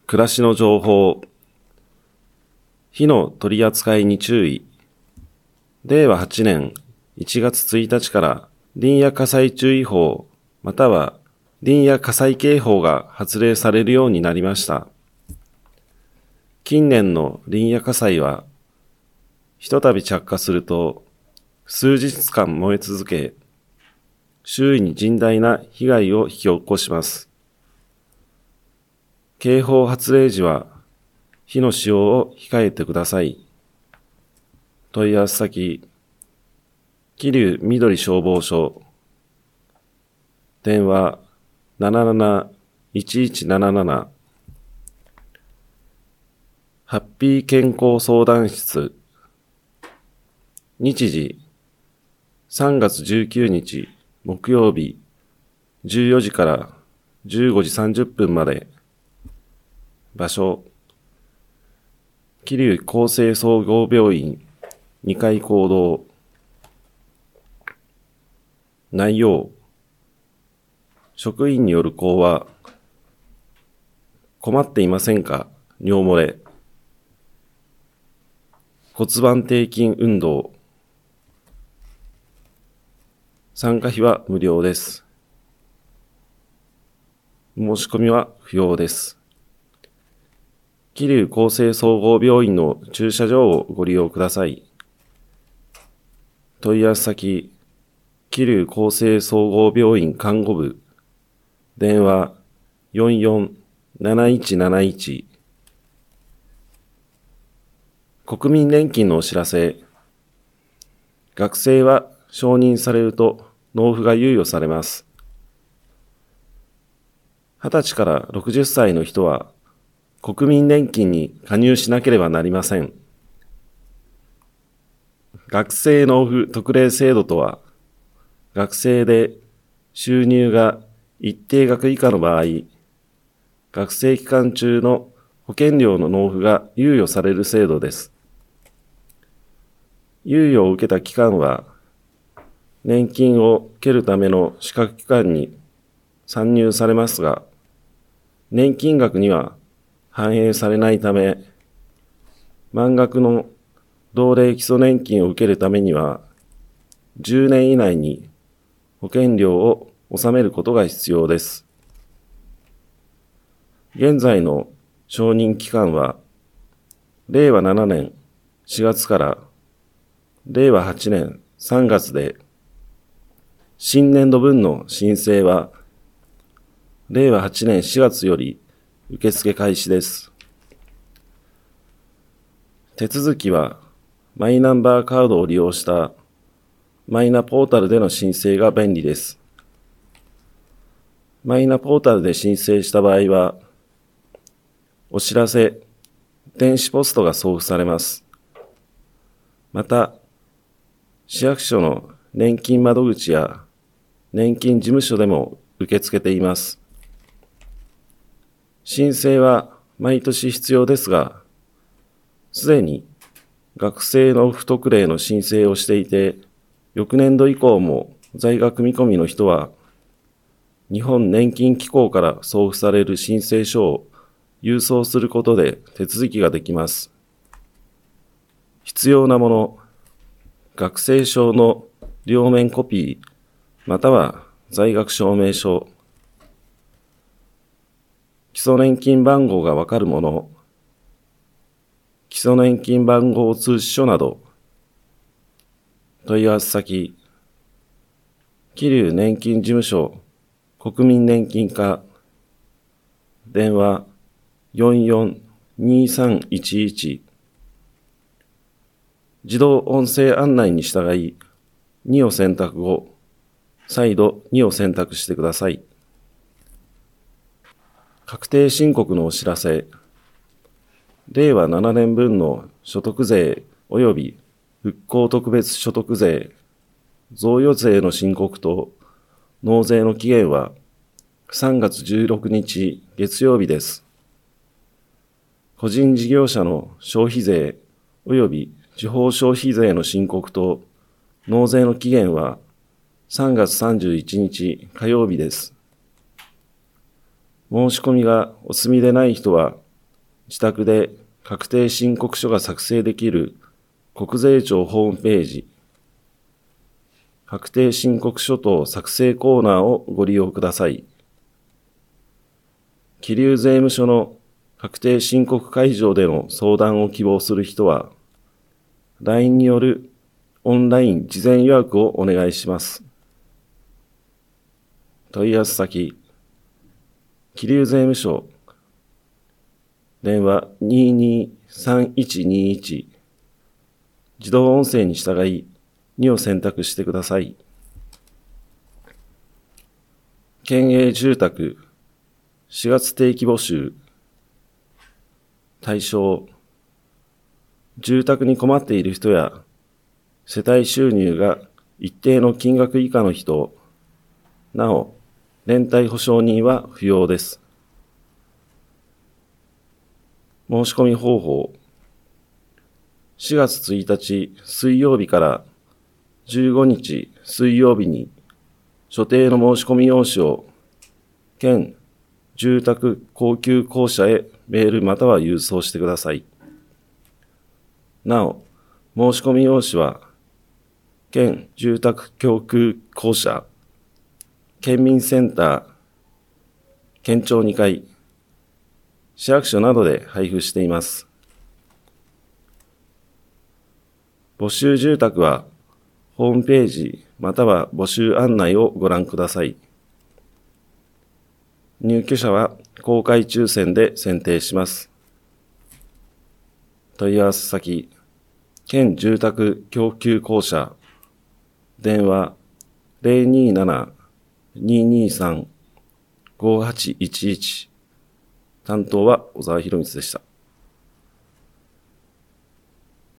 暮らしの情報。火の取り扱いに注意。令和8年1月1日から林野火災注意報または林野火災警報が発令されるようになりました。近年の林野火災は、ひとたび着火すると数日間燃え続け、周囲に甚大な被害を引き起こします。警報発令時は火の使用を控えてください。問い合わせ先、桐生みどり消防署、電話77-1177、ハッピー健康相談室、日時3月19日木曜日14時から15時30分まで。場所、桐生厚生総合病院2階講堂。内容、職員による講話。困っていませんか？尿漏れ。骨盤底筋運動。参加費は無料です。申し込みは不要です。桐生厚生総合病院の駐車場をご利用ください。問い合わせ先、桐生厚生総合病院看護部、電話44-7171。国民年金のお知らせ。学生は承認されると納付が猶予されます。20歳から60歳の人は国民年金に加入しなければなりません。学生納付特例制度とは、学生で収入が一定額以下の場合、学生期間中の保険料の納付が猶予される制度です。猶予を受けた期間は、年金を受けるための資格期間に算入されますが、年金額には反映されないため、満額の同齢基礎年金を受けるためには、10年以内に保険料を納めることが必要です。現在の承認期間は、令和7年4月から令和8年3月で、新年度分の申請は、令和8年4月より受付開始です。手続きは、マイナンバーカードを利用したマイナポータルでの申請が便利です。マイナポータルで申請した場合は、お知らせ、電子ポストが送付されます。また、市役所の年金窓口や年金事務所でも受け付けています。申請は毎年必要ですが、すでに学生納付特例の申請をしていて、翌年度以降も在学見込みの人は、日本年金機構から送付される申請書を郵送することで手続きができます。必要なもの、学生証の両面コピー、または在学証明書、基礎年金番号がわかるもの、基礎年金番号通知書など、問い合わせ先、桐生年金事務所国民年金課、電話44-2311、自動音声案内に従い、2を選択後、再度2を選択してください。確定申告のお知らせ。令和7年分の所得税及び復興特別所得税、贈与税の申告と納税の期限は3月16日月曜日です。個人事業者の消費税及び地方消費税の申告と納税の期限は3月31日火曜日です。申し込みがお済みでない人は自宅で確定申告書が作成できる国税庁ホームページ、確定申告書等作成コーナーをご利用ください。桐生税務署の確定申告会場での相談を希望する人は、LINE によるオンライン事前予約をお願いします。問い合わせ先、桐生税務署、電話223121、自動音声に従い2を選択してください。県営住宅4月定期募集対象、住宅に困っている人や世帯収入が一定の金額以下の人、なお連帯保証人は不要です。申し込み方法、4月1日水曜日から15日水曜日に所定の申し込み用紙を県住宅高級公社へメールまたは郵送してください。なお、申し込み用紙は県住宅供給公社県民センター県庁2階市役所などで配布しています。募集住宅はホームページまたは募集案内をご覧ください。入居者は公開抽選で選定します。問い合わせ先、県住宅供給公社、電話027-223-5811、担当は小沢博光でした。